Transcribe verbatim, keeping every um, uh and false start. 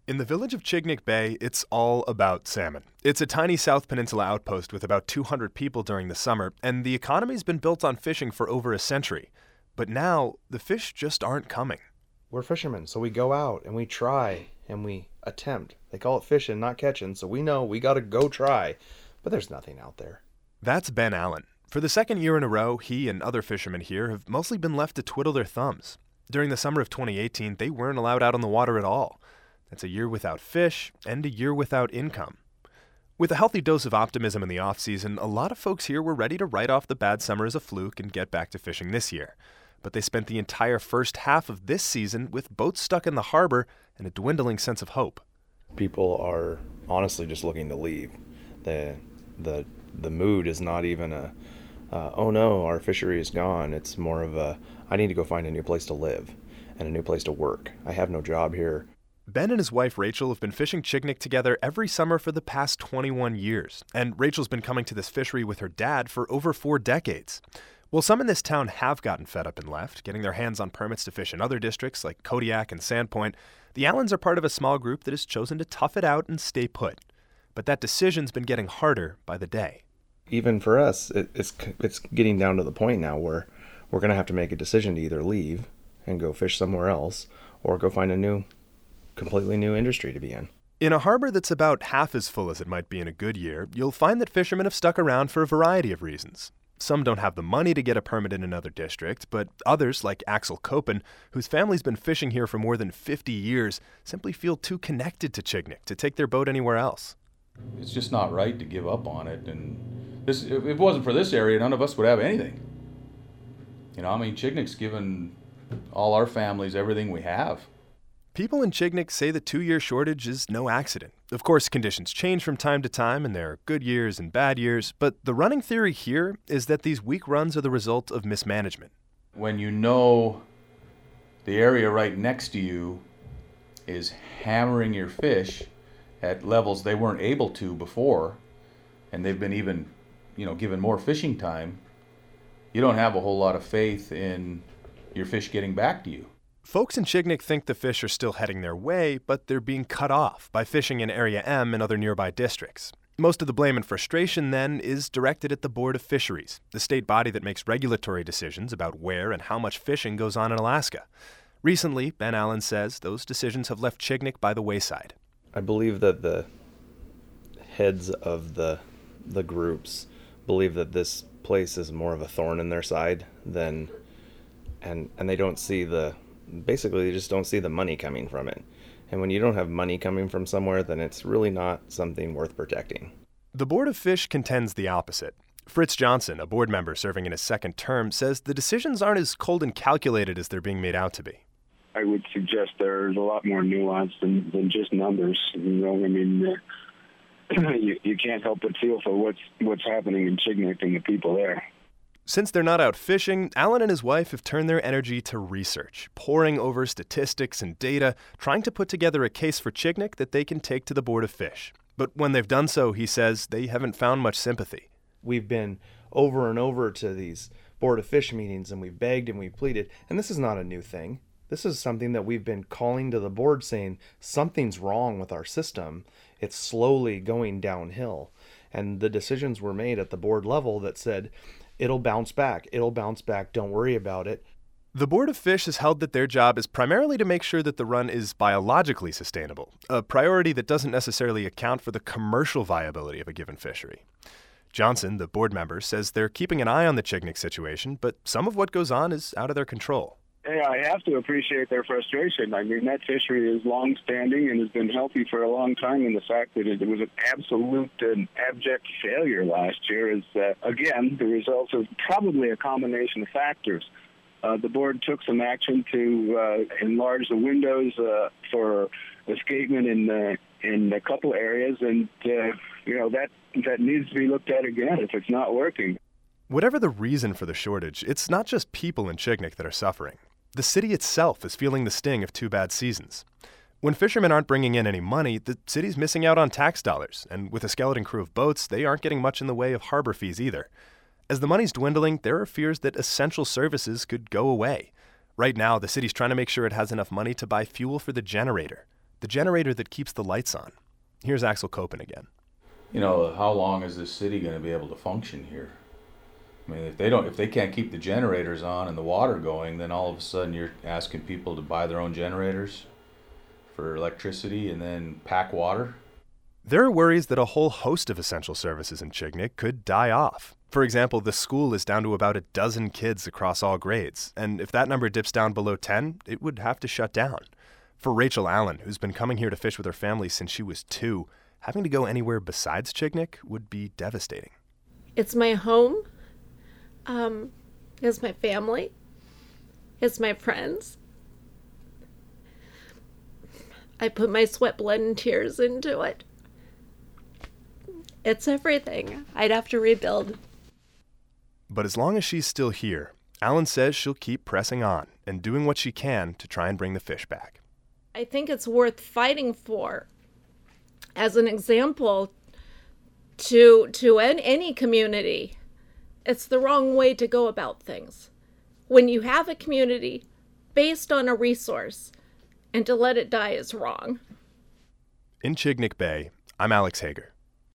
In the village of Chignik Bay, it's all about salmon. It's a tiny South Peninsula outpost with about two hundred people during the summer, and the economy's been built on fishing for over a century. But now, the fish just aren't coming. We're fishermen, so we go out and we try and we attempt. They call it fishing, not catching, so we know we gotta go try. But there's nothing out there. That's Ben Allen. For the second year in a row, he and other fishermen here have mostly been left to twiddle their thumbs. During the summer of twenty eighteen, they weren't allowed out on the water at all. That's a year without fish and a year without income. With a healthy dose of optimism in the off-season, a lot of folks here were ready to write off the bad summer as a fluke and get back to fishing this year. But they spent the entire first half of this season with boats stuck in the harbor and a dwindling sense of hope. People are honestly just looking to leave. The the the mood is not even a, uh, oh no, our fishery is gone. It's more of a, I need to go find a new place to live and a new place to work. I have no job here. Ben and his wife Rachel have been fishing Chignik together every summer for the past twenty-one years, and Rachel's been coming to this fishery with her dad for over four decades. Well, some in this town have gotten fed up and left, getting their hands on permits to fish in other districts like Kodiak and Sandpoint. The Allens are part of a small group that has chosen to tough it out and stay put. But that decision's been getting harder by the day. Even for us, it, it's it's getting down to the point now where we're going to have to make a decision to either leave and go fish somewhere else or go find a new completely new industry to be in. In a harbor that's about half as full as it might be in a good year, you'll find that fishermen have stuck around for a variety of reasons. Some don't have the money to get a permit in another district, but others, like Axel Kopen, whose family's been fishing here for more than fifty years, simply feel too connected to Chignik to take their boat anywhere else. It's just not right to give up on it, and this, if it wasn't for this area, none of us would have anything. You know, I mean, Chignik's given all our families everything we have. People in Chignik say the two-year shortage is no accident. Of course, conditions change from time to time, and there are good years and bad years, but the running theory here is that these weak runs are the result of mismanagement. When you know the area right next to you is hammering your fish at levels they weren't able to before, and they've been even, you know, given more fishing time, you don't have a whole lot of faith in your fish getting back to you. Folks in Chignik think the fish are still heading their way, but they're being cut off by fishing in Area M and other nearby districts. Most of the blame and frustration, then, is directed at the Board of Fisheries, the state body that makes regulatory decisions about where and how much fishing goes on in Alaska. Recently, Ben Allen says those decisions have left Chignik by the wayside. I believe that the heads of the the groups believe that this place is more of a thorn in their side than, and and they don't see the, basically they just don't see the money coming from it. And when you don't have money coming from somewhere, then it's really not something worth protecting. The Board of Fish contends the opposite. Fritz Johnson, a board member serving in his second term, says the decisions aren't as cold and calculated as they're being made out to be. I would suggest there's a lot more nuance than, than just numbers. You know, I mean, uh, you, you can't help but feel for what's what's happening in Chignik and the people there. Since they're not out fishing, Allen and his wife have turned their energy to research, poring over statistics and data, trying to put together a case for Chignik that they can take to the Board of Fish. But when they've done so, he says, they haven't found much sympathy. We've been over and over to these Board of Fish meetings, and we've begged and we've pleaded, and this is not a new thing. This is something that we've been calling to the board saying something's wrong with our system. It's slowly going downhill. And the decisions were made at the board level that said, it'll bounce back, it'll bounce back, don't worry about it. The Board of Fish has held that their job is primarily to make sure that the run is biologically sustainable, a priority that doesn't necessarily account for the commercial viability of a given fishery. Johnson, the board member, says they're keeping an eye on the Chignik situation, but some of what goes on is out of their control. Yeah, I have to appreciate their frustration. I mean, that fishery is long-standing and has been healthy for a long time, and the fact that it was an absolute and abject failure last year is, uh, again, the result of probably a combination of factors. Uh, the board took some action to uh, enlarge the windows uh, for escapement in uh, in a couple areas, and uh, you know that that needs to be looked at again if it's not working. Whatever the reason for the shortage, it's not just people in Chignik that are suffering. The city itself is feeling the sting of two bad seasons. When fishermen aren't bringing in any money, the city's missing out on tax dollars, and with a skeleton crew of boats, they aren't getting much in the way of harbor fees either. As the money's dwindling, there are fears that essential services could go away. Right now, the city's trying to make sure it has enough money to buy fuel for the generator. the generator that keeps the lights on. Here's Axel Kopen again. You know, how long is this city going to be able to function here? I mean, if they don't, if they can't keep the generators on and the water going, then all of a sudden you're asking people to buy their own generators for electricity and then pack water. There are worries that a whole host of essential services in Chignik could die off. For example, the school is down to about a dozen kids across all grades, and if that number dips down below ten, it would have to shut down. For Rachel Allen, who's been coming here to fish with her family since she was two, having to go anywhere besides Chignik would be devastating. It's my home. Um, it's my family. It's my friends. I put my sweat, blood, and tears into it. It's everything. I'd have to rebuild. But as long as she's still here, Allen says she'll keep pressing on and doing what she can to try and bring the fish back. I think it's worth fighting for. As an example, to to any community, it's the wrong way to go about things. When you have a community based on a resource, and to let it die is wrong. In Chignik Bay, I'm Alex Hager.